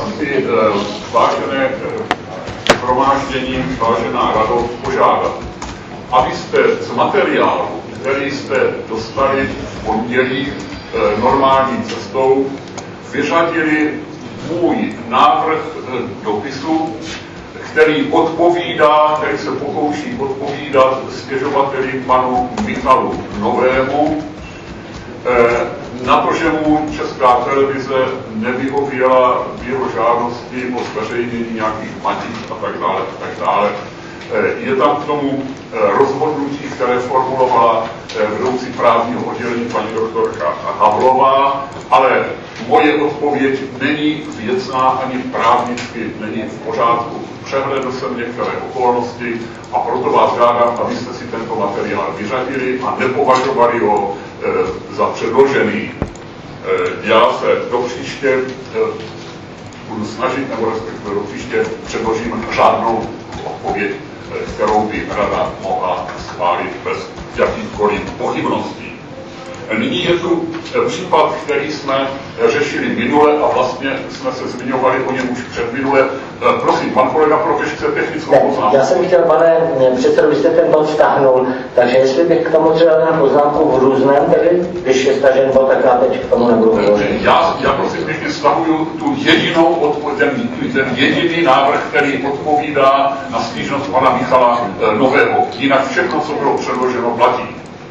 vás chci, vážené shromáždění, vážená rado, požádat, abyste z materiálu, který jste dostali v pondělí normální cestou, vyřadili můj návrh dopisu, který se pokouší odpovídat stěžovateli panu Michalu Novému, na to, že mu Česká televize nevyhověla v jeho žádosti o zveřejnění nějakých matic a tak dále. Je tam k tomu rozhodnutí, které formulovala vedoucí právního oddělení paní doktorka Havlová, ale moje odpověď není věcná ani právnicky, není v pořádku. Přehlédl jsem některé okolnosti a proto vás žádám, abyste si tento materiál vyřadili a nepovažovali ho za předložený. Já se do příště budu snažit, nebo respektive do příště předložím řádnou odpověď, kterou by rada mohla schválit bez jakýchkoliv pochybností. Nyní je tu případ, který jsme řešili minule a vlastně jsme se zmiňovali o něm už předminule. Prosím, pan kolega Profeš chce technickou poznámku. Já jsem chtěl, pane předsedo, vy jste ten bod stáhnul, takže jestli bych k tomu třeba na poznámku v různém, tedy když je stažen bod, tak já teď k tomu nebudu hovořit. Já prosím pěkně stahuju tu jedinou ten jediný návrh, který odpovídá na stížnost pana Michala Nového. Jinak všechno, co bylo předloženo, platí.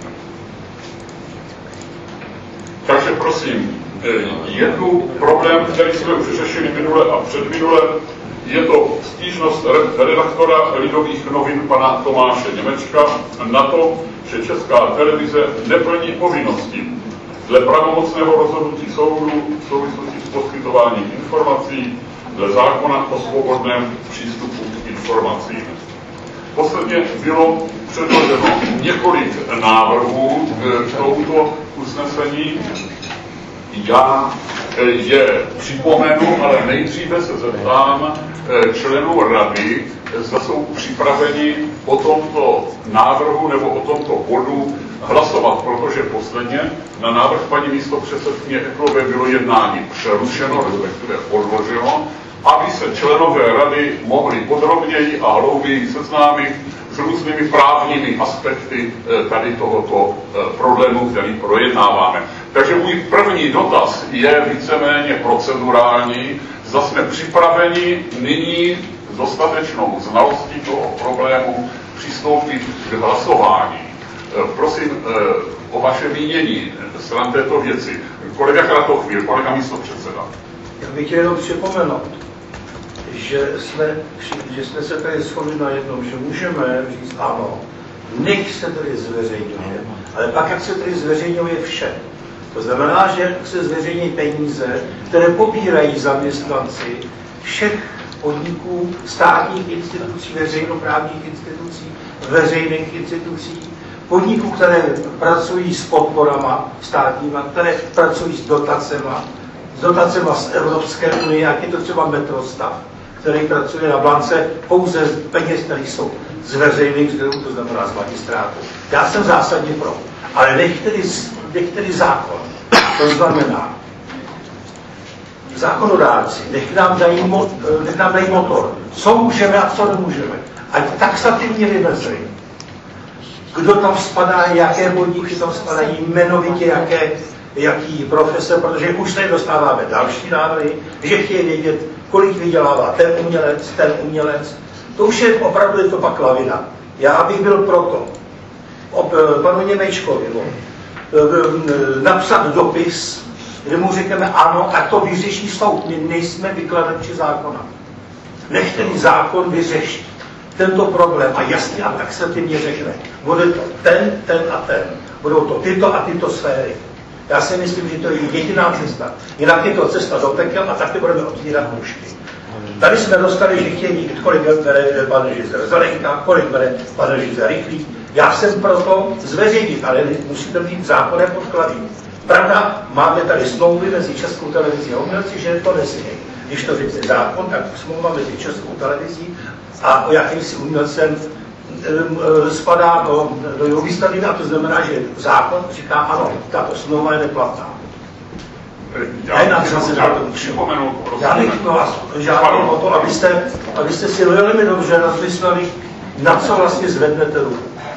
Takže prosím, je tu problém, který jsme už řešili minule a předminule. Je to stížnost redaktora Lidových novin pana Tomáše Němečka na to, že Česká televize neplní povinnosti dle pravomocného rozhodnutí soudu v souvislosti s poskytováním informací dle zákona o svobodném přístupu k informacím. Posledně bylo předloženo několik návrhů k tomuto usnesení. Já je připomenu, ale nejdříve se zeptám členů rady, zda jsou připraveni o tomto návrhu nebo o tomto bodu hlasovat, protože posledně na návrh paní místopředsedkyně Eklové bylo jednání přerušeno, respektive odloženo, aby se členové rady mohli podrobněji a hlouběji seznámit s různými právními aspekty tady tohoto problému, který projednáváme. Takže můj první dotaz je víceméně procedurální. Zda jsme připraveni nyní s dostatečnou znalostí toho problému přistoupit k hlasování. Prosím o vaše mínění stran této věci. Kolega Kratochvíl, kolega místopředseda. Já bych chtěl jenom připomenout, že jsme se tady shodli na jednom, že můžeme říct ano, nech se tady zveřejňuje, ale pak, jak se tady zveřejňuje vše. To znamená, že se zveřejní peníze, které pobírají zaměstnanci všech podniků, státních institucí, veřejnoprávních institucí, veřejných institucí, podniků, které pracují s podporama státníma, které pracují s dotacema z Evropské unie, jak je to třeba Metrostav, který pracuje na bance pouze z peněz, které jsou z veřejných zdrojů, to znamená z magistrátu. Já jsem zásadně pro. Ale nech tedy zákon. To znamená, zákonodárci, nech nám dají motor. Co můžeme a co nemůžeme. Ať taxativně vymezejí. Kdo tam spadá, jaké podniky tam spadají, jmenovitě jaký profesor, protože už se dostáváme další návrhy, že chtějí vědět, kolik vydělává ten umělec. To už je opravdu to pak lavina. Já bych byl proto panu Němečkovi napsat dopis, kde mu řekneme ano, ať to vyřeší soud. My nejsme vykladači zákona. Nech ten zákon vyřešit tento problém a jasně a taxativně řekne, bude to ten a ten. Budou to tyto a tyto sféry. Já si myslím, že to je jediná cesta. Jinak je to cesta do pekel a tak budeme otvírat nůžky. Tady jsme dostali, že chtějí vidět, kolik bere pan Žizer Zelenka, kolik bere pan Žizer Rychlý. Já jsem proto zveřejnit, ale musíte být zákonné podklady. Pravda, máme tady smlouvy mezi Českou televizí a umělci, že to nesmějí. Když to řekne zákon, tak smlouva mezi Českou televizí a jakýmsi umělcem spadá do jeho výstavy, a to znamená, že zákon říká ano, tato smlouva je neplatná. Já bych vás žádal o to, abyste si velmi dobře rozmysleli, na co vlastně zvednete ruku.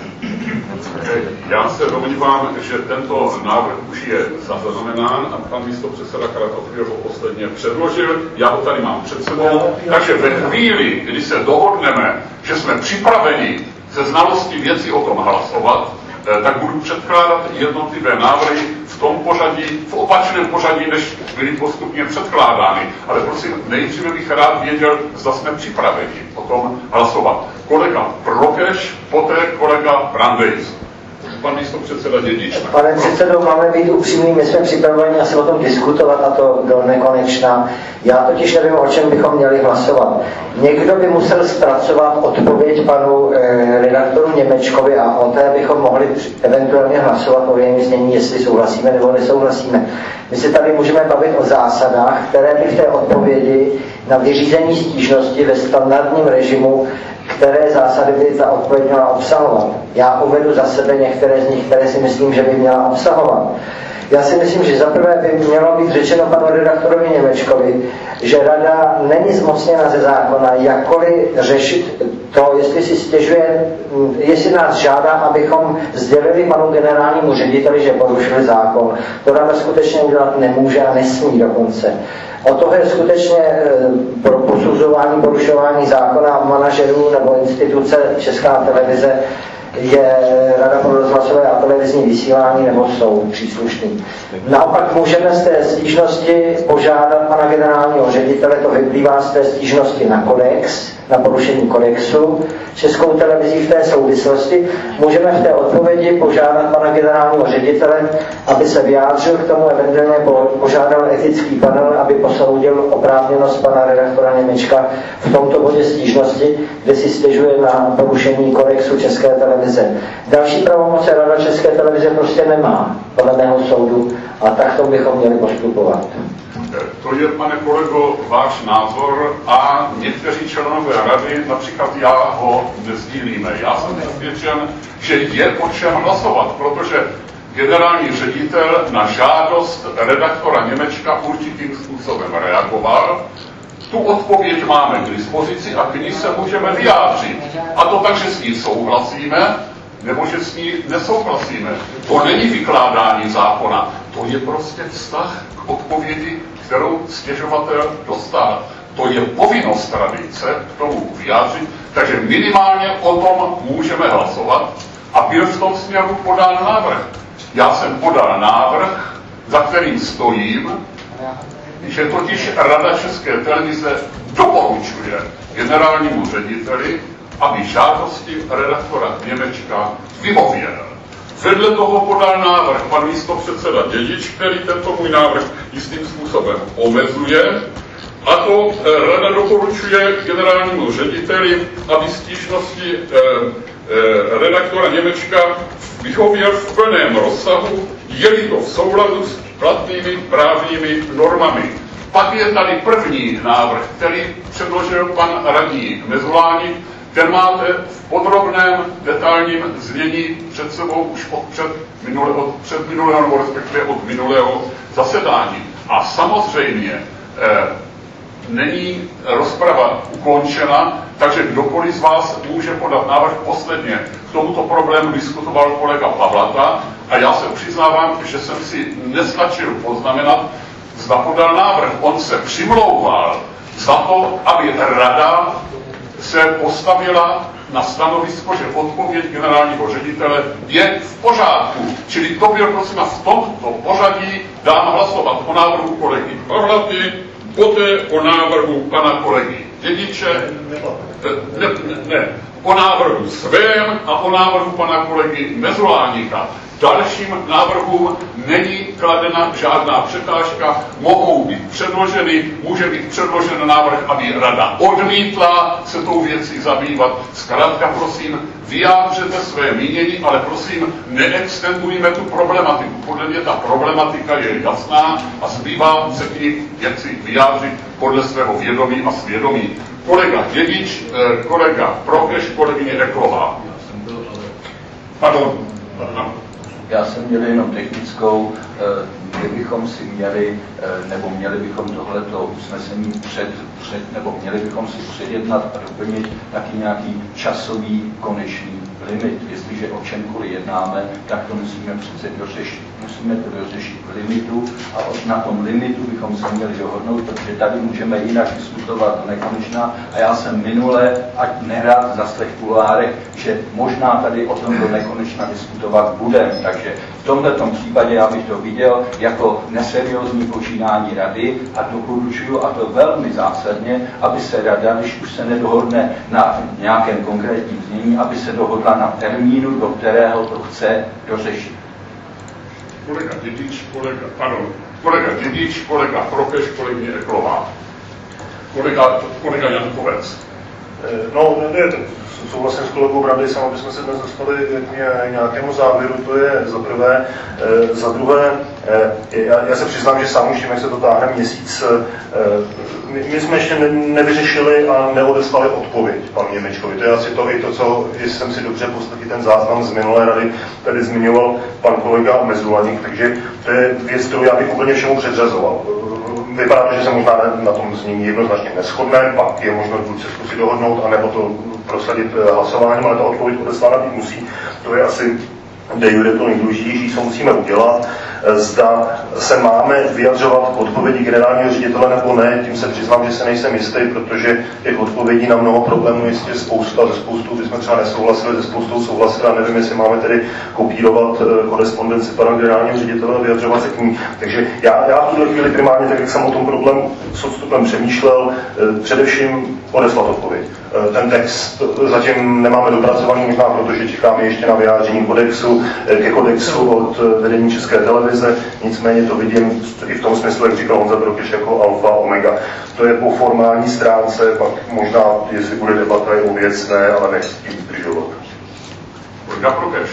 Já se domnívám, že tento návrh už je zaznamenán a pan místopředseda Kratochvíl ho posledně předložil. Já ho tady mám před sebou. Takže ve chvíli, kdy se dohodneme, že jsme připraveni ze znalosti věci o tom hlasovat, tak budu předkládat jednotlivé návrhy v tom pořadí, v opačném pořadí, než byly postupně předkládány. Ale prosím, nejdříve bych rád věděl, zda jsme připraveni o tom hlasovat. Kolega Prokeš, poté kolega Brandejs. Pan místopředseda Dědič. Pane předsedo, máme být upřímní, my jsme připraveni asi o tom diskutovat a to do nekonečna. Já totiž nevím, o čem bychom měli hlasovat. Někdo by musel zpracovat odpověď panu redaktoru Němečkovi a o té bychom mohli eventuálně hlasovat o jejím znění, jestli souhlasíme nebo nesouhlasíme. My se tady můžeme bavit o zásadách, které by v té odpovědi na vyřízení stížnosti ve standardním režimu, které zásady by ta odpověď měla obsahovat. Já uvedu za sebe některé z nich, které si myslím, že by měla obsahovat. Já si myslím, že zaprvé by mělo být řečeno panu redaktorovi Němečkovi, že rada není zmocněna ze zákona jakkoliv řešit to, jestli si stěžuje, jestli nás žádá, abychom sdělili panu generálnímu řediteli, že porušili zákon. To rada skutečně udělat nemůže a nesmí dokonce. O toho je skutečně pro posuzování porušování zákona manažerů nebo instituce Česká televize je Rada pro rozhlasové a televizní vysílání nebo soud příslušný. Naopak můžeme z té stížnosti požádat pana generálního ředitele, to vyplývá z té stížnosti na kodex, na porušení kodexu Českou televizí v té souvislosti. Můžeme v té odpovědi požádat pana generálního ředitele, aby se vyjádřil k tomu, eventuálně požádal etický panel, aby posoudil oprávněnost pana redaktora Němečka v tomto bodě stížnosti, kde si stěžuje na porušení kodexu České televize. Další pravomoce Rada České televize prostě nemá, podle mého soudu, a takto bychom měli postupovat. To je, pane kolego, váš názor a někteří členové rady, například já, ho nezdílíme. Já jsem přesvědčen, že je o čem hlasovat, protože generální ředitel na žádost redaktora Němečka určitým způsobem reagoval. Tu odpověď máme k dispozici a k ní se můžeme vyjádřit. A to tak, že s ní souhlasíme, nebo že s ní nesouhlasíme. To není vykládání zákona, to je prostě vztah k odpovědi, kterou stěžovatel dostal. To je povinnost tradice k tomu vyjádřit, takže minimálně o tom můžeme hlasovat a byl v tom směru podán návrh. Já jsem podal návrh, za kterým stojím, že totiž Rada České televize doporučuje generálnímu řediteli, aby žádosti redaktora Němečka vyhověl. Vedle toho podal návrh pan místopředseda Dědič, který tento můj návrh jistým způsobem omezuje, a to rada doporučuje generálnímu řediteli, aby stížnosti redaktora Němečka vyhověl v plném rozsahu, je-li to v souladu s platnými právními normami. Pak je tady první návrh, který předložil pan radní Mezuláník. Ten máte v podrobném, detailním znění před sebou už od předminulého, nebo respektive od minulého zasedání. A samozřejmě není rozprava ukončena, takže kdokoliv z vás může podat návrh. Posledně k tomuto problému diskutoval kolega Pavlata a já se přiznávám, že jsem si nestačil poznamenat, zda podal návrh. On se přimlouval za to, aby rada se postavila na stanovisko, že odpověď generálního ředitele je v pořádku. Čili to byl, prosím, v tomto pořadí dám hlasovat o návrhu kolegy Pavlaty, poté o návrhu pana kolegy Dědiče, o návrhu svém a o návrhu pana kolegy Mezuláníka. Dalším návrhům není kladena žádná překážka, mohou být předloženy, může být předložen návrh, aby rada odmítla se tou věcí zabývat. Zkrátka, prosím, vyjádřete své mínění, ale prosím, neextendujme tu problematiku. Podle mě ta problematika je jasná a zbývá se k ní věci vyjádřit podle svého vědomí a svědomí. Kolega Dědič, kolega Prokeš, kolegyně Eklová. Pardon. Já jsem měl jenom technickou, kdybychom si měli, nebo měli bychom tohleto usnesení nebo měli bychom si předjednat a doplnit taky nějaký časový konečný limit. Jestliže o čemkoliv jednáme, tak to musíme přece dořešit. Musíme to dořešit v limitu a na tom limitu bychom se měli dohodnout, protože tady můžeme jinak diskutovat do nekonečna. A já jsem minule, ať nehrát zaslech v kulárech, že možná tady o tom do nekonečna diskutovat budeme. Takže v tomto případě já bych to viděl jako neseriózní počínání rady a doporučuju, a to velmi zásadně, aby se rada, když už se nedohodne na nějakém konkrétním znění, aby se dohodla na termínu, do kterého to chce dořešit. Kolega Dědič, kolega Prokeš, kolegyně Eklová. Kolega Jankovec. No, souhlasím s kolegou Brandejsem, aby jsme se dnes dostali k nějakému závěru, to je za prvé. Za druhé, já se přiznám, že sám už tím, jak se to táhne měsíc, my jsme ještě nevyřešili a neodeslali odpověď panu Němečkovi. To je asi to i to, co jsem si dobře poslechl ten záznam z minulé rady, tady zmiňoval pan kolega Mezulaník, takže to je věc, kterou já bych úplně všemu předřazoval. Vypadá to, že se možná na tom znění jednoznačně neshodneme, pak je možno buď se zkusit dohodnout, anebo to prosadit hlasováním, ale ta odpověď odeslána být musí. To je asi de jure to nejdůležitější, co musíme udělat. Zda se máme vyjadřovat k odpovědi generálního ředitele nebo ne, tím se přiznám, že se nejsem jistý, protože těch odpovědí na mnoho problémů jistě spousta, ze spoustou bychom třeba nesouhlasili, ze spoustou souhlasili a nevím, jestli máme tedy kopírovat korespondenci pana generálního ředitele a vyjadřovat se k ní. Takže já v tuhle chvíli primárně, tak jak jsem o tom problému s odstupem přemýšlel, především odeslat odpověď. Ten text zatím nemáme dopracovaný, možná protože čekáme ještě na vyjádření ke kodexu od vedení České televize, nicméně to vidím i v tom smyslu, jak říkal Honza Prokeš, jako alfa, omega. To je po formální stránce, pak možná, jestli bude debata, je o věcné, ale nechci tím zdržovat. Kolega Prokeš.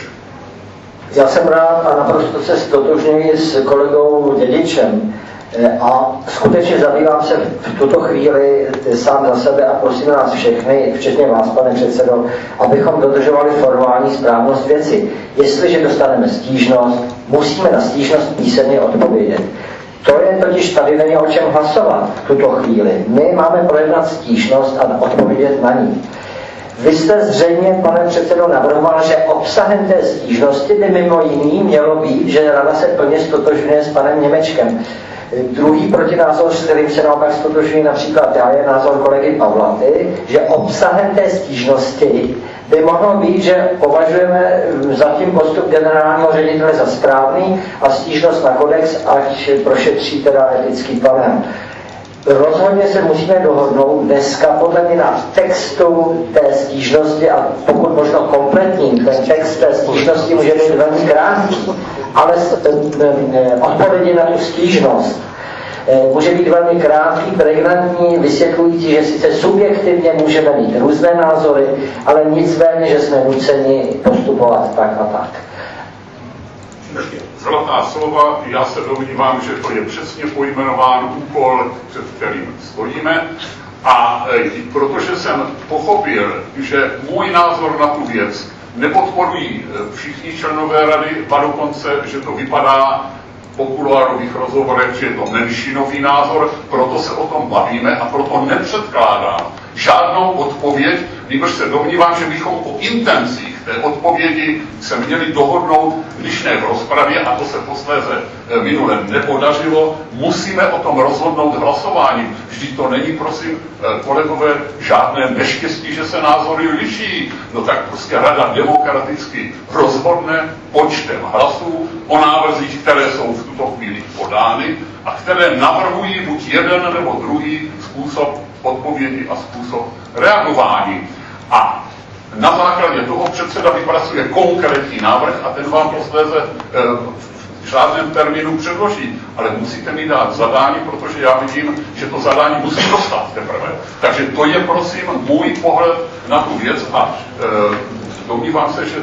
Já jsem rád a naprosto se ztotožňuji s kolegou Dědičem. A skutečně zabývám se v tuto chvíli sám za sebe a prosím nás všechny, včetně vás, pane předsedo, abychom dodržovali formální správnost věci. Jestliže dostaneme stížnost, musíme na stížnost písemně odpovědět. To je totiž, tady není o čem hlasovat v tuto chvíli. My máme projednat stížnost a odpovědět na ní. Vy jste zřejmě, pane předsedo, navrhoval, že obsahem té stížnosti by mimo jiný mělo být, že rada se plně stotožňuje s panem Němečkem. Druhý protinázor, s kterým se naopak stotožňují například já, je názor kolegy Pavlaty, že obsahem té stížnosti by mohlo být, že považujeme zatím postup generálního ředitele za správný a stížnost na kodex, ať prošetří teda etický panel. Rozhodně se musíme dohodnout dneska podle mě na textu té stížnosti a pokud možno kompletní, ten text té stížnosti může být velmi krátký, ale odpovědi na tu stížnost může být velmi krátký, pregnantní, vysvětlující, že sice subjektivně můžeme mít různé názory, ale nicméně, že jsme nuceni postupovat tak a tak. Zlatá slova, já se domnívám, že to je přesně pojmenován úkol, před kterým stojíme. A protože jsem pochopil, že můj názor na tu věc nepodporují všichni členové rady, a dokonce, že to vypadá po kuloárových rozhovorech, že je to menšinový názor, proto se o tom bavíme a proto nepředkládám žádnou odpověď, nebož se domnívám, že bychom o intencích té odpovědi se měli dohodnout, když ne v rozpravě, a to se posléze minule nepodařilo, musíme o tom rozhodnout hlasováním. Vždyť to není, prosím, kolegové, žádné neštěstí, že se názory liší. No tak prostě rada demokraticky rozhodne počtem hlasů o návrzích, které jsou v tuto chvíli podány a které navrhují buď jeden nebo druhý způsob odpovědi a způsob reagování. A na základě toho předseda vypracuje konkrétní návrh a ten vám posléze v žádném termínu předloží. Ale musíte mi dát zadání, protože já vidím, že to zadání musí dostat teprve. Takže to je, prosím, můj pohled na tu věc a domnívám se, že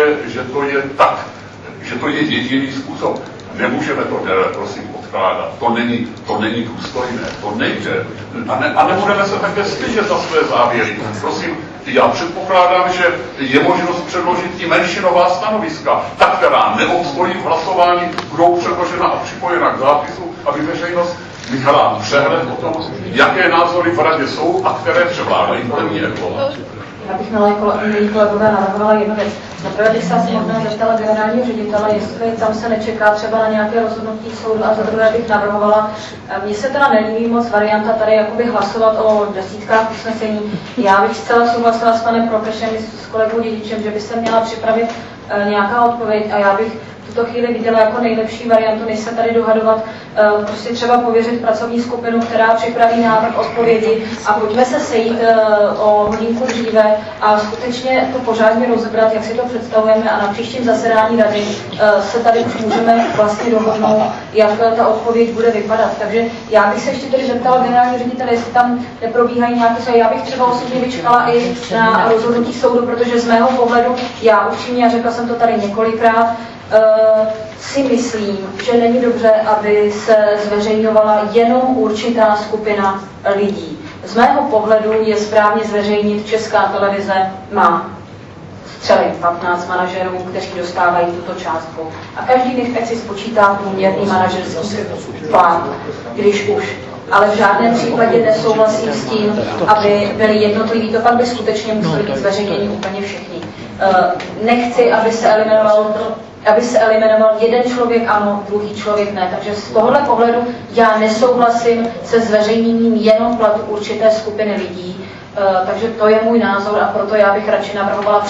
to je jediný způsob. Nemůžeme to déle, prosím, odkládat. To není důstojné, to nejde. A nebudeme se také stydět za své závěry. Prosím, Já předpokládám, že je možnost předložit i menšinová stanoviska, ta, která neobstojí v hlasování, budou předložena a připojena k zápisu, aby veřejnost měla přehled o tom, jaké názory v radě jsou a které převládají. Já bych milí kolegové navrhovala jednu věc. Zaprvé bych se asi možná zeptala generálního ředitele, jestli tam se nečeká třeba na nějaké rozhodnutí soudu, a za druhé bych navrhovala, mně se teda nelíbí moc varianta tady jakoby hlasovat o desítkách usnesení. Já bych zcela souhlasila s panem Prokešem, s kolegou Dědičem, že by se měla připravit nějaká odpověď a já bych v tuto chvíli viděla jako nejlepší variantu, než se tady dohadovat, prostě třeba pověřit pracovní skupinu, která připraví návrh odpovědi a pojďme se sejít o hodinku dříve a skutečně to pořádně rozebrat, jak si to představujeme a na příštím zasedání rady se tady už můžeme vlastně dohodnout, jak ta odpověď bude vypadat. Takže já bych se ještě tedy zeptala generální ředitele, jestli tam neprobíhají nějaké, já bych třeba osobně vyčkala i na rozhodnutí soudu, protože z mého pohledu, já upřímně, a řekla jsem to tady několikrát, si myslím, že není dobře, aby se zveřejňovala jenom určitá skupina lidí. Z mého pohledu je správně zveřejnit, Česká televize má střelím 15 manažerů, kteří dostávají tuto částku. A každý nech si spočítá průměrný manažerský plán, když už. Ale v žádném případě nesouhlasím s tím, aby byli jednotliví, to pak by skutečně museli být zveřejněni úplně všichni. Nechci, aby se eliminoval jeden člověk ano, druhý člověk ne. Takže z tohohle pohledu já nesouhlasím se zveřejněním jenom platu určité skupiny lidí. Takže to je můj názor a proto já bych radši navrhovala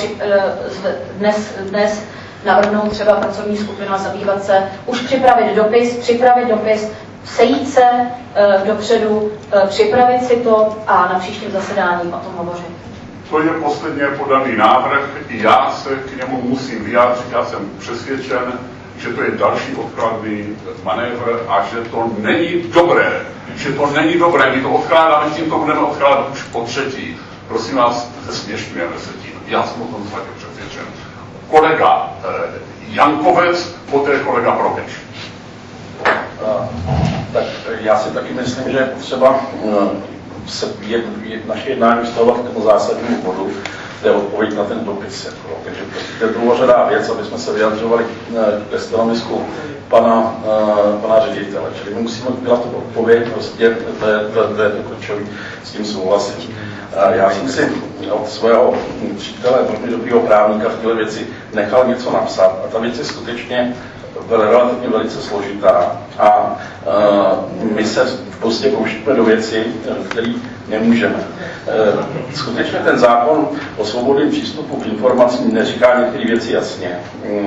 dnes navrhnout třeba pracovní skupinu a zabývat se, už připravit dopis, sejít se dopředu, připravit si to a na příštím zasedání o tom hovořit. To je posledně podaný návrh, i já se k němu musím vyjádřit, já jsem přesvědčen, že to je další odkladný manévr a že to není dobré, my to odkládáme, tím to budeme odkládat už po třetí. Prosím vás, zesměšňujeme se tím, já jsem o tom také přesvědčen. Kolega Jankovec, poté kolega Prokeš. Tak já si taky myslím, že třeba se naše jednání vztahovat k tomu zásadnímu bodu, to je odpověď na ten dopis. Takže to je druhořadá věc, aby jsme se vyjadřovali ke stanovisku pana ředitele. Čili my musíme udělat tu odpověď, prostě to je to klíčový, s tím souhlasím. Já jsem si od svého přítele, velmi dobrýho právníka v této věci nechal něco napsat a ta věc je skutečně relativně velice složitá a my se prostě pouštíme do věci, které nemůžeme. Skutečně ten zákon o svobodném přístupu k informacím neříká některé věci jasně.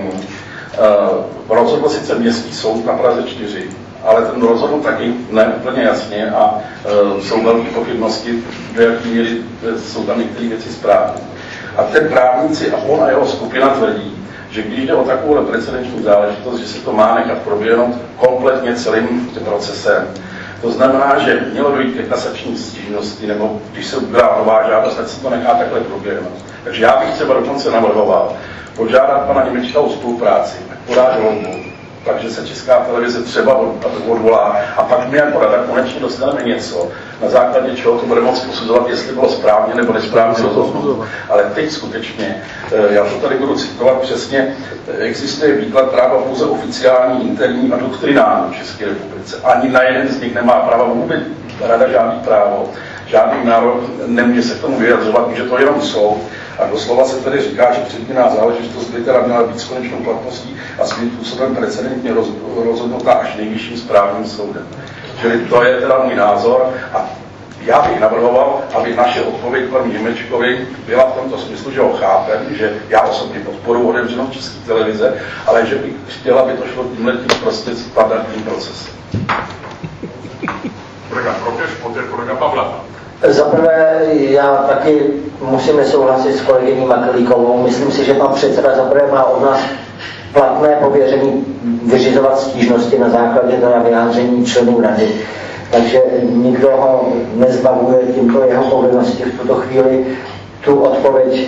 Rozhodl sice městský soud na Praze 4, ale ten rozhodl taky ne úplně jasně a jsou velké pochybnosti, do jaké míry jsou tam některé věci správné. A ten právníci a on a jeho skupina tvrdí, že když jde o takovou precedenční záležitost, že se to má nechat proběhnout kompletně celým procesem. To znamená, že mělo dojít ke kasační stížnosti, nebo když se udělá nová žádost, tak se to nechá takhle proběhnout. Takže já bych třeba dokonce navrhoval požádat pana Němečka o spolupráci, podá žalobu, takže se Česká televize třeba odvolá a pak my jako rada konečně dostaneme něco, na základě čeho to bude moct posuzovat, jestli bylo správně nebo nesprávně rozhodnuto. Ale teď skutečně, já to tady budu citovat přesně, existuje výklad práva pouze oficiální, interní a doktrinální v České republice. Ani na jeden z nich nemá práva vůbec rada žádný právo. Žádný národ nemůže se k tomu vyjadřovat, že to jenom jsou. A doslova se tedy říká, že předmětná záležitost by teda měla být s konečnou platností a svým způsobem precedentně rozhodnutá až nejvyšším správním soudem. Čili to je teda můj názor a já bych navrhoval, aby naše odpověď panu Němečkovi byla v tomto smyslu, že ho chápem, že já osobně podporuji otevřenost České televize, ale že bych chtěla, aby to šlo tímhletím prostě standardním procesem. Kolega Prokeš, poté kolega Pavlata. Za prvé, já taky musím nesouhlasit s kolegyní Makelíkovou. Myslím si, že pan předseda za prvé má od nás platné pověření vyřizovat stížnosti na základě vyjádření členů rady. Takže nikdo ho nezbavuje tímto jeho povinnosti v tuto chvíli tu odpověď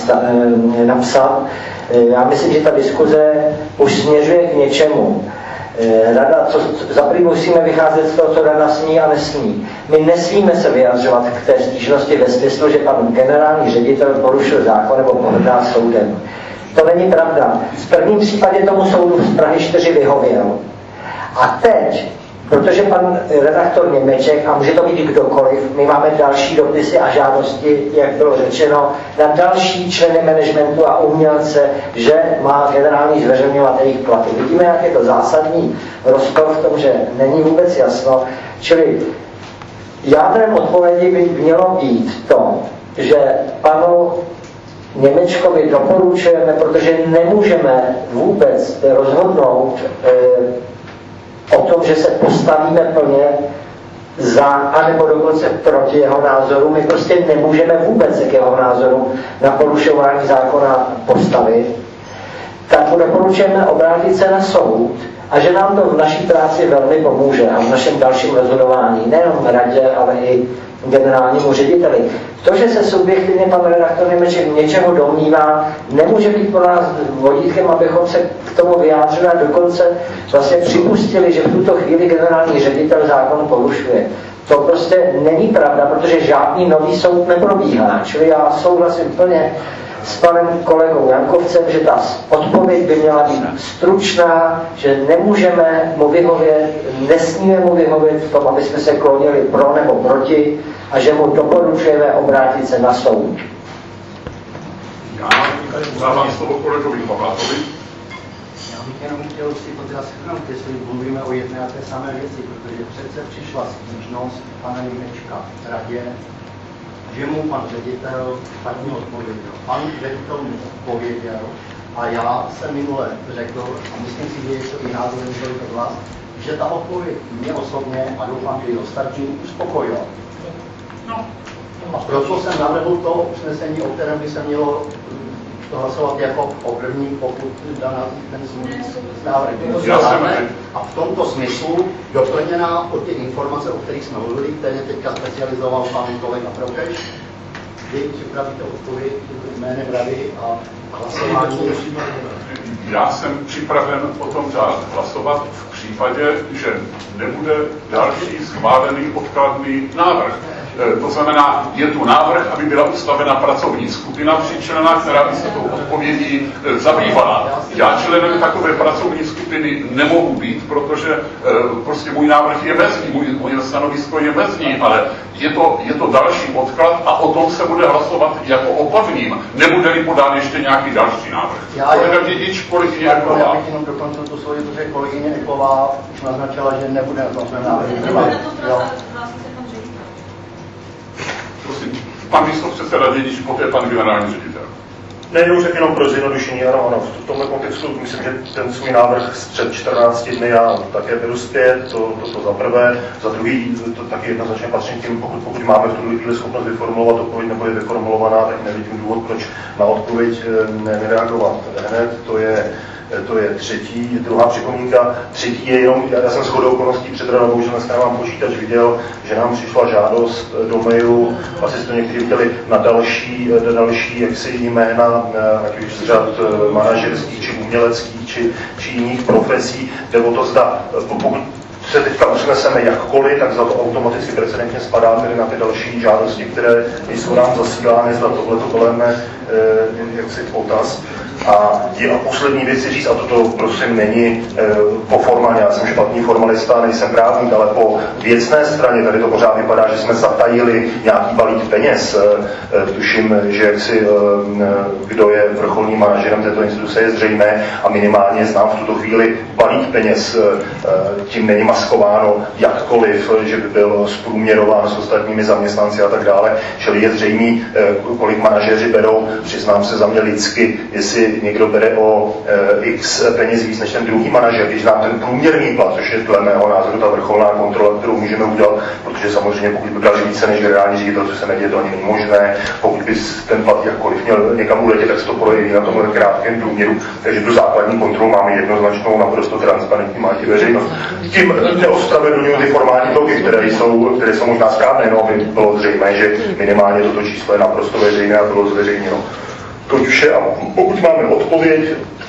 napsat. Já myslím, že ta diskuze už směřuje k něčemu, Rada, za první musíme vycházet z toho, co rada sní a nesní. My nesmíme se vyjadřovat k té stížnosti ve smyslu, že pan generální ředitel porušil zákon nebo pohrdá soudem. To není pravda. V prvním případě tomu soudu z Prahy 4 vyhověl. A teď, protože pan redaktor Němeček, a může to být kdokoliv, my máme další dopisy a žádosti, jak bylo řečeno, na další členy managementu a umělce, že má generální zveřejňovat jejich platy. Vidíme, jak je to zásadní rozpor v tom, že není vůbec jasno. Čili jádrem odpovědi by mělo být to, že panu Němečkovi doporučujeme, protože nemůžeme vůbec rozhodnout o tom, že se postavíme plně za, anebo dokonce proti jeho názoru. My prostě nemůžeme vůbec k jeho názoru na porušování zákona postavit. Tak mu doporučujeme obrátit se na soud a že nám to v naší práci velmi pomůže a v našem dalším rozhodování, nejenom v radě, ale i generálnímu řediteli. To, že se subjektivně pan redaktor Němeček něčeho domnívá, nemůže být pro nás vodítkem, abychom se k tomu vyjádřili a dokonce vlastně připustili, že v tuto chvíli generální ředitel zákon porušuje. To prostě není pravda, protože žádný nový soud neprobíhá. Čili já souhlasím plně s panem kolegou Jankovcem, že ta odpověď by měla být stručná, že nemůžeme mu vyhovět, nesmíme mu vyhovět v tom, aby jsme se klonili pro nebo proti a že mu doporučujeme obrátit se na soud. Já dávám slovo kolegovi Pavlákovi. Já bych jenom chtěl si podrazknout, jestli mluvíme o jedné a té samé věci, protože přece přišla stížnost pana Němečka v radě, že mu pan ředitel špatně odpověděl. Pan ředitel mu odpověděl a já jsem minule řekl, a myslím si, že je to i názor od vás, že ta odpověď mě osobně a doufám, že i ostatní uspokojila. A proto jsem navrhl to usnesení, o kterém by se mělo to hlasovat jako o první, pokud daná ten návrh. A v tomto smyslu doplněná o ty informace, o kterých jsme mluvili, které teďka specializoval pan kolega Proukeš. Vy připravíte odpověď jménem rady a hlasování. Já jsem připraven o tom hlasovat v případě, že nebude další schválený odkladný návrh. To znamená, je tu návrh, aby byla ustavena pracovní skupina přičlená, která by se tou odpovědí zabývala. Já členem takové pracovní skupiny nemohu být, protože prostě můj návrh je mezní, moje stanovisko je mezní, ale je to další odklad a o tom se bude hlasovat jako o prvním. Nebude-li podán ještě nějaký další návrh. Kolega Dědič, kolegyně Eková. Já bych jenom dokončil tu svoji, protože kolegyně Eková už naznačila, že nebude na tom návrhu. Prosím, pan místopředseda Dědič, poté pan generální ředitel. Ne, už jenom pro zjednodušení, ano, v tomhle kontextu myslím, že ten svůj návrh před 14 dny já také beru zpět, to za prvé, za druhý to taky jednoznačně patří tím, pokud máme v tuhle chvíli schopnost vyformulovat odpověď nebo je vyformulovaná, tak nevidím důvod, proč na odpověď nereagovat hned, to je třetí. Druhá připomínka, třetí je jenom, já jsem shodou okolností před radou, že dneska mám počítač viděl, že nám přišla žádost do mailu, asi jste to někteří viděli, na další jaksi jména, ať už z řad manažerských, či uměleckých, či jiných profesí, nebo to zda, pokud se teďka usneseme jakkoliv, tak za to automaticky precedentně spadá tedy na ty další žádosti, které jsou nám zasílány, zda tohleto bereme jaksi potaz. A poslední věc si říct, a toto prosím není po formálně, já jsem špatný formalista, nejsem právník, ale po věcné straně tady to pořád vypadá, že jsme zatajili nějaký balík peněz. Tuším, že jaksi kdo je vrcholným manažerem této instituce je zřejmé a minimálně znám v tuto chvíli balík peněz. Tím není maskováno jakkoliv, že by byl zprůměrován s ostatními zaměstnanci a tak dále. Čili je zřejmý, kolik manažeři berou, přiznám se za mě lidsky, jestli někdo bere o x peněz víc než ten druhý manažer, když nám ten průměrný plat, což je dle mého názoru ta vrcholná kontrola, kterou můžeme udělat, protože samozřejmě pokud by brali více než generální ředitel, co se neděje, to ani není možné, pokud by ten plat jakkoliv měl někam uletět, tak se to projeví na tomhle krátkém průměru. Takže tu základní kontrolu máme jednoznačnou, naprosto transparentní, má i veřejnost. Tím neospravedlňují ty formální toky, které jsou možná správné, no, aby bylo zřejmé, že minimálně toto číslo je naprosto veřejné a bylo zveřejněno. To už je, a pokud máme odpověď,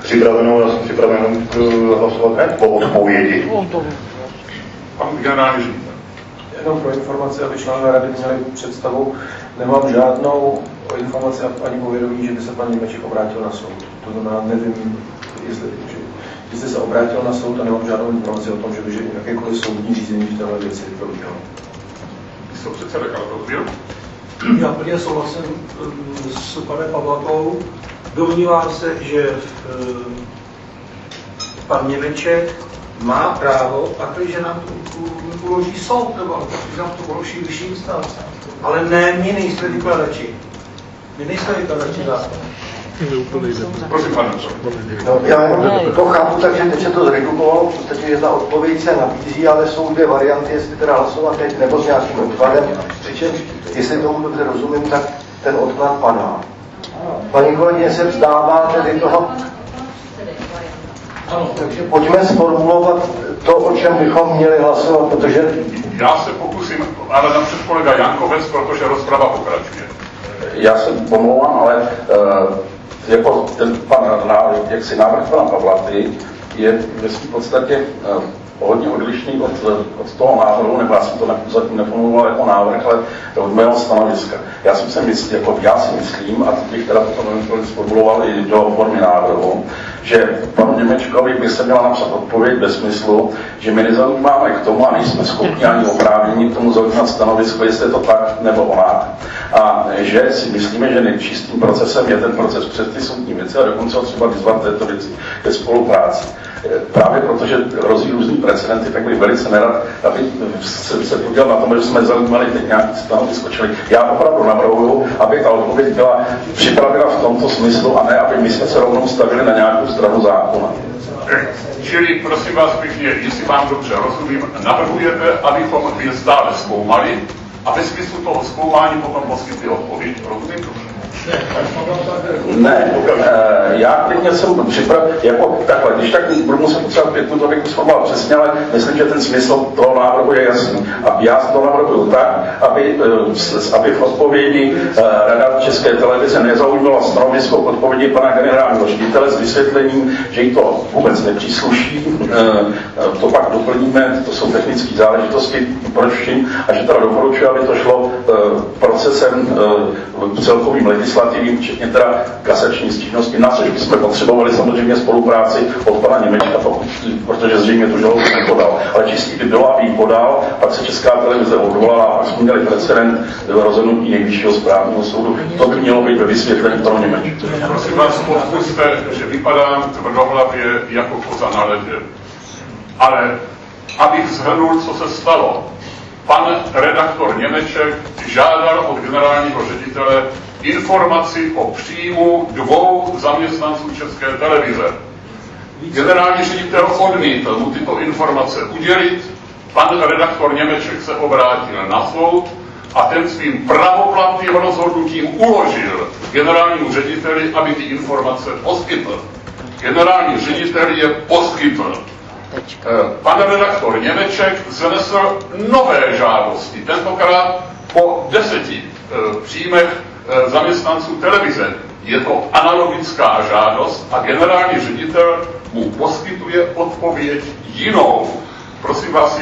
připravenou, já jsem připraven hlasovat hned po odpovědi. Pan generální ředitel. Jenom pro informaci, aby členové rady měli představu, nemám žádnou informaci ani povědomí, že by se pan Němeček obrátil na soud. To znamená, nevím, jestli se obrátil na soud a nemám žádnou informaci o tom, že by jakékoliv soudní řízení v této věci probíhalo. Místopředseda Kalatovír. Já plně souhlasím s panem Pavlakou. Domnívám se, že pan Němeček má právo, pakliže nám to uloží soud, nebo pakliže nám to uloží vyšší instance. Ale ne, my nejsme vykladači. My nejsme vykladači zákona. Prosím, pane. No, já jenom to chápu, takže teď se to zredukovalo, v podstatě jedna odpověď se nabízí, ale jsou dvě varianty, jestli teda hlasovat teď nebo s nějakým odkladem, přičemž, jestli tomu dobře rozumím, tak ten odklad padá. Paní kolegyně se vzdává tedy toho. Takže pojďme zformulovat to, o čem bychom měli hlasovat, protože... Já se pokusím, ale napřed kolega Jankovec, protože rozprava pokračuje. Já se pomlouvám, ale jako ten jaksi návrh pana Pavlaty je ve svým podstatě hodně odlišný od toho návrhu, nebo já jsem to zatím neformuloval jako návrh, ale od mého stanoviska. Já si myslím, a teď bych teda potom sformuloval i do formy návrhu, že panu Němečkovi by se měla napsat odpověď ve smyslu, že my nezaujímáme k tomu a nejsme schopni ani oprávnění k tomu zaujímat stanovisko, jestli je to tak nebo onak. A že si myslíme, že nejčistým procesem je ten proces přes ty soudní věci a dokonce třeba vyzvat této věci ke spolupráci. Právě protože hrozí různý precedenty, tak bych velice nerad, aby se podíval na tom, že jsme zaujímali teď nějaký stanovisko. Čili já opravdu navrhuju, aby ta odpověď byla připravena v tomto smyslu a ne, aby my jsme se rovnou stavili na nějakou stranu zákona. Čili prosím vás pěkně, jestli vám dobře rozumím, navrhujete, abychom věc dále zkoumali a ve smyslu toho zkoumání potom poskytli odpověď. Rozumím dobře? Ne, já klidně jsem připraven, jako takhle, když tak budu muset třeba 5 minut, abych to sformoval přesně, ale myslím, že ten smysl toho návrhu je jasný. A já to navrhuju tak, aby v odpovědi Rada České televize nezaujímala stanovisko k odpovědi pana generálního ředitele s vysvětlením, že jí to vůbec nepřísluší. To pak doplníme, to jsou technické záležitosti, proč vším, a že teda doporučuji, aby to šlo procesem celkovým legislativním, včetně teda kasační stížnosti, na což bychom potřebovali samozřejmě spolupráci od pana Němečka, protože zřejmě tu žalobu nepodal. Ale čistý by bylo, aby ji podal, pak se Česká televize odvolala a pak jsme měli precedent rozhodnutí Nejvyššího správního soudu. To by mělo být ve vysvětlení pro Němečka. Prosím vás, odpusťte, že vypadám tvrdohlavě jako koza na ledě. Ale abych shrnul, co se stalo. Pan redaktor Němeček žádal od generálního ředitele informaci o příjmu 2 zaměstnanců České televize. Generální ředitel odmítl mu tyto informace udělit, pan redaktor Němeček se obrátil na soud a ten svým pravoplatným rozhodnutím uložil generálnímu řediteli, aby ty informace poskytl. Generální ředitel je poskytl. Pan redaktor Němeček vznesl nové žádosti, tentokrát po 10 příjmech zaměstnanců televize. Je to analogická žádost a generální ředitel mu poskytuje odpověď jinou. Prosím vás,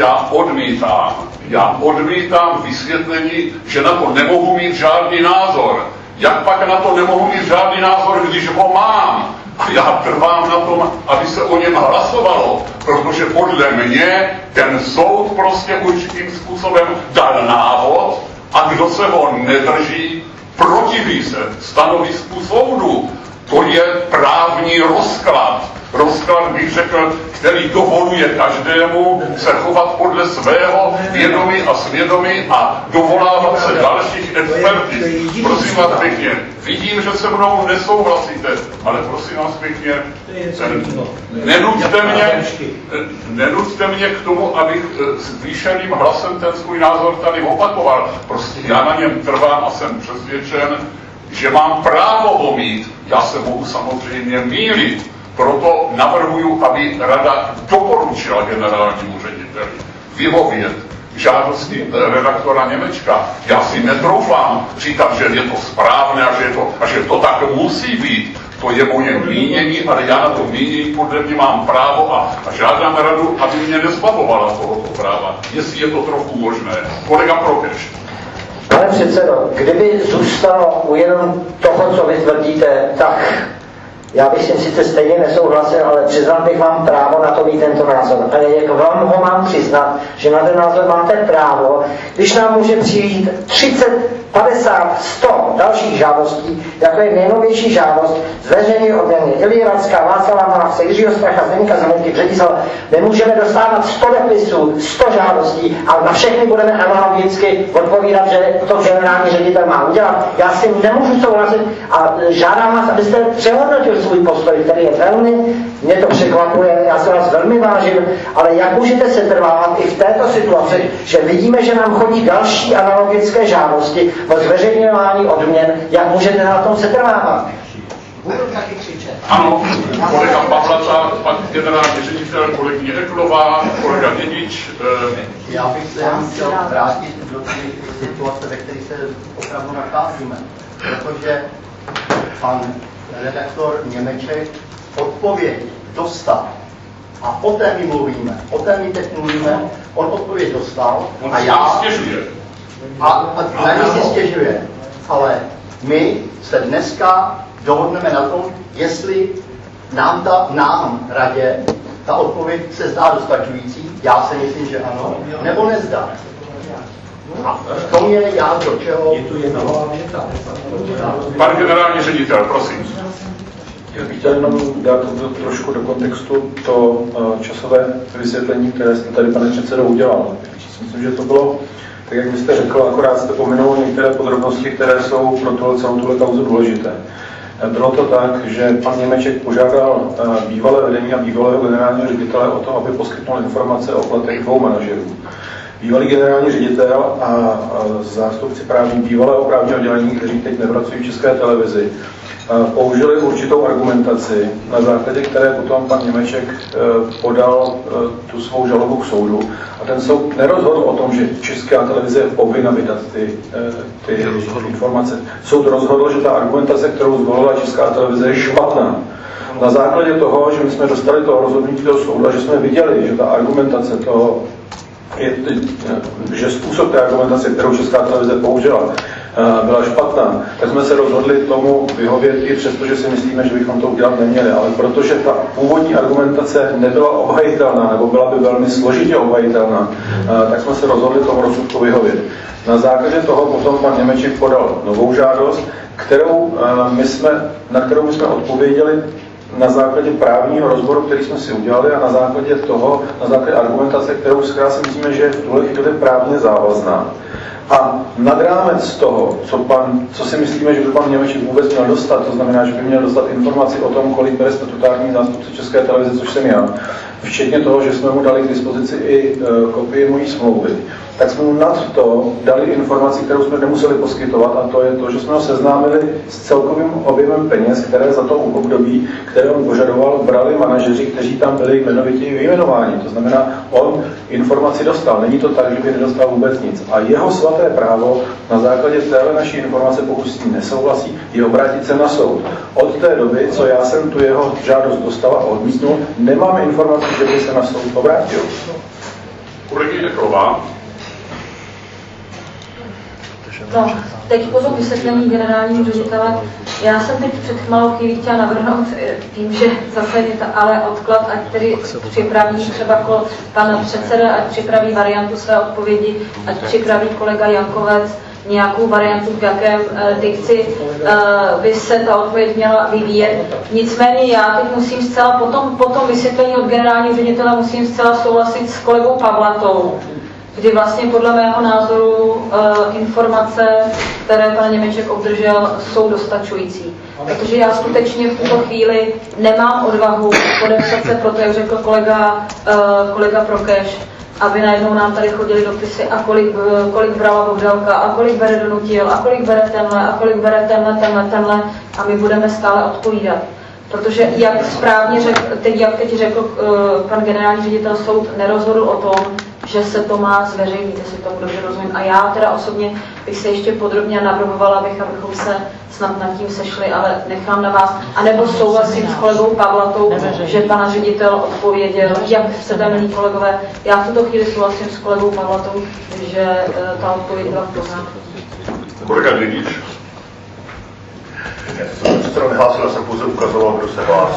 já odmítám vysvětlení, že na to nemohu mít žádný názor. Jak pak na to nemohu mít žádný názor, když ho mám? A já trvám na tom, aby se o něm hlasovalo, protože podle mě ten soud prostě určitým způsobem dal návod a kdo se ho nedrží, protiví se stanovisku soudu. To je právní rozklad. Rozklad, bych řekl, který dovoluje každému se chovat podle svého vědomí a svědomí a dovolávat se dalších expertů. Prosím vás pěkně, vidím, že se mnou nesouhlasíte, ale prosím vás pěkně, nenuďte mě k tomu, abych zvýšeným hlasem ten svůj názor tady opakoval. Prostě já na něm trvám a jsem přesvědčen, že mám právo ho mít. Já se mohu samozřejmě mýlit. Proto navrhuju, aby Rada doporučila generálnímu řediteli vyhovět žádosti redaktora Němečka. Já si netroufám říkat, že je to správné a že to tak musí být. To je moje mínění, ale já na to mínění podle mě mám právo a žádám radu, aby mě nezbavovala tohoto práva, jestli je to trochu možné. Kolega Prokeš. Pane předsedo, kdyby zůstalo u jenom toho, co vy tvrdíte, tak já bych s tím sice stejně nesouhlasil, ale přiznal bych vám právo na to mít tento názor. Ale jak vám ho mám přiznat, že na ten názor máte právo, když nám může přijít 30, 50, 100 dalších žádostí, jako je nejnovější žádost zveřejnění od mě Ilji Racka, Václava Moravce, Jiřího Stracha, Zdeňka Zelenky, Břetislava. My můžeme dostávat 100 dopisů, 100 žádostí a na všechny budeme analogicky odpovídat, že to generální ředitel má udělat. Já s tím nemůžu souhlasit a žádám vás, abyste přehodnotil svůj postoj, který je velmi, mě to překvapuje, já se vás velmi vážím, ale jak můžete se trvávat i v této situaci, že vidíme, že nám chodí další analogické žádosti o zveřejňování odměn, jak můžete na tom setrvávat? Budu taky křičet. Ano, kolega Pavlata, pan generální ředitel, kolegyně Eklová, kolega Dědič. Já bych se chtěl vrátit do té situace, ve které se opravdu nacházíme, protože pan redaktor Němeček odpověď dostal. A o té my mluvíme, o té my teď mluvíme, on odpověď dostal a já stěžuje. A na ní si stěžuje. Ale my se dneska dohodneme na tom, jestli nám radě ta odpověď se zdá dostačující, já si myslím, že ano, nebo nezdá. A v tom je jádro čeho. Je tu jedna věta. Pan generální ředitel, prosím. Já bych chtěl jenom dát trošku do kontextu to časové vysvětlení, které jste tady, pane předsedo, udělal. Myslím, že to bylo, tak jak byste řekl, akorát jste pominul některé podrobnosti, které jsou pro celou tuhle kauzu důležité. Bylo to tak, že pan Němeček požádal bývalé vedení a bývalého generálního ředitele o to, aby poskytnul informace o platech dvou manažerů. Bývalý generální ředitel a zástupci bývalého právního oddělení, kteří teď nepracují v České televizi, použili určitou argumentaci, na základě které potom pan Němeček podal tu svou žalobu k soudu. A ten soud nerozhodl o tom, že Česká televize je povinna vydat ty informace. Soud rozhodl, že ta argumentace, kterou zvolila Česká televize, je špatná. Na základě toho, že my jsme dostali toho rozhodnutí do soudu a že jsme viděli, že ta argumentace že způsob té argumentace, kterou Česká televize použila, byla špatná, tak jsme se rozhodli tomu vyhovět, i přesto, že si myslíme, že bychom to udělat neměli. Ale protože ta původní argumentace nebyla obhajitelná, nebo byla by velmi složitě obhajitelná, tak jsme se rozhodli tomu rozsudku vyhovět. Na základě toho potom pan Němeček podal novou žádost, na kterou my jsme odpověděli na základě právního rozboru, který jsme si udělali a na základě argumentace, která si myslíme, že je v tuhle chvíli právně závazná. A nad rámec toho, co si myslíme, že by pan Němeček vůbec měl dostat, to znamená, že by měl dostat informaci o tom, kolik bere statutární zástupce České televize, což jsem já, včetně toho, že jsme mu dali k dispozici i kopii mojí smlouvy, tak jsme mu nad to dali informaci, kterou jsme nemuseli poskytovat, a to je to, že jsme ho seznámili s celkovým objemem peněz, které za to období, které on požadoval, brali manažeři, kteří tam byli jmenovitě vyjmenováni. To znamená, on informaci dostal. Není to tak, že by nedostal vůbec nic. A jeho svaté právo na základě téhle naší informace, pokud s tím nesouhlasí, je obrátit se na soud. Od té doby, co já jsem tu jeho žádost dostal a odmítnul, nemám informaci, že by se na soud obrátil. Kolegyně Eklová. No, teď potom vysvětlení generálního ředitele. Já jsem teď před malou chvílí chtěla navrhnout, vím, že zase je to ale odklad, ať tedy připraví třeba pan předseda, ať připraví variantu své odpovědi, ať připraví kolega Jankovec nějakou variantu, v jakém dikci by se ta odpověď měla vyvíjet. Nicméně já teď musím zcela, po tom vysvětlení od generálního ředitele musím zcela souhlasit s kolegou Pavlatou, kdy vlastně podle mého názoru informace, které pan Němeček obdržel, jsou dostačující. Protože já skutečně v tuto chvíli nemám odvahu podepsat se pro to, jak řekl kolega Prokeš, aby najednou nám tady chodili dopisy a kolik brala Bohdalka a kolik bere Donutil a kolik bere tenhle a kolik bere tenhle a my budeme stále odpovídat. Protože jak správně teď řekl pan generální ředitel, soud nerozhodl o tom, že se to má zveřejnit, jestli tomu dobře rozumím. A já teda osobně bych se ještě podrobně navrhovala, abychom se snad nad tím sešli, ale nechám na vás. A nebo souhlasím s kolegou Pavlatou, že pana ředitel odpověděl, jak chcete, milí kolegové. Já v tuto chvíli souhlasím s kolegou Pavlatou, že ta odpověď byla v pořádku. Kolega Dědič. Já jsem se nehlásil, jsem pouze ukazoval, kdo se hlásí.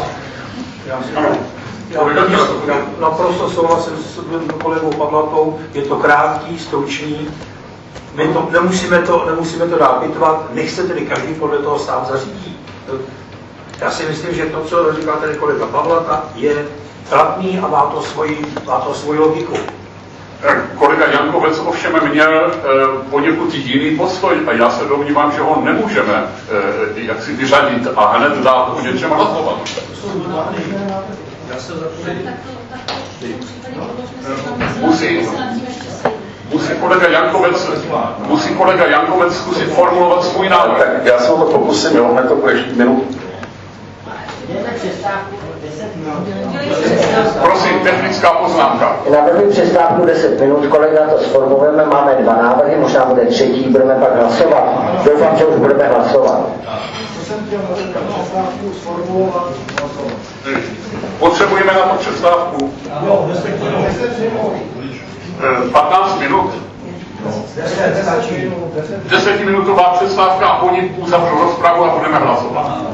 Já naprosto souhlasím s kolegou Pavlatou, je to krátký, stručný, my to, nemusíme to dál pitvat, nech se tedy každý podle toho sám zařídí. Já si myslím, že to, co říká tady kolega Pavlata, je platný a má to svoji logiku. Kolega Jankovec ovšem měl poněkud jiný postoj a já se domnívám, že ho nemůžeme jaksi vyřadit a hned dát o něčem hlasovat. Musí kolega Jankovec zkusit formulovat svůj návrh. Tak já se o to pokusím, jo, hned to bude ještě minutu. Prosím, technická poznámka. Navrhuji přestávku 10 minut, kolega to sformulujeme, máme 2 návrhy, možná bude třetí, budeme pak hlasovat. Doufám, že už budeme hlasovat. Potřebujeme na to přestávku. 15 minut. 10-minutová přestávka a po ní uzavřu rozpravu a budeme hlasovat.